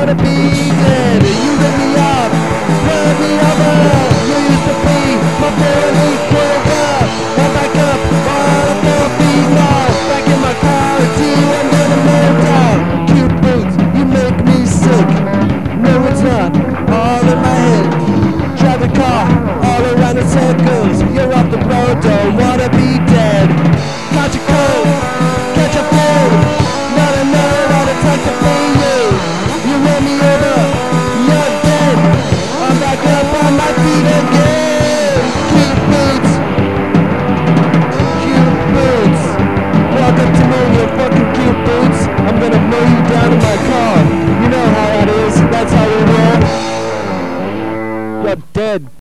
wanna be dead. You rip me up, run me over. You used to be my boy quiver. I'm back up on 4 feet now. Back in my car with you, I'm gonna melt down. Cute boots, you make me sick. No, it's not all in my head. Drive a car all around in circles. You're off the road, don't wanna be dead. Catch a cold, catch a cold. Not enough, not a time to play you. You run me over, you're dead. I'm back up on my feet again. Cute boots, cute boots. Welcome to me, you fucking cute boots. I'm gonna mow you down in my car. You know how that is, that's how we roll. You're dead.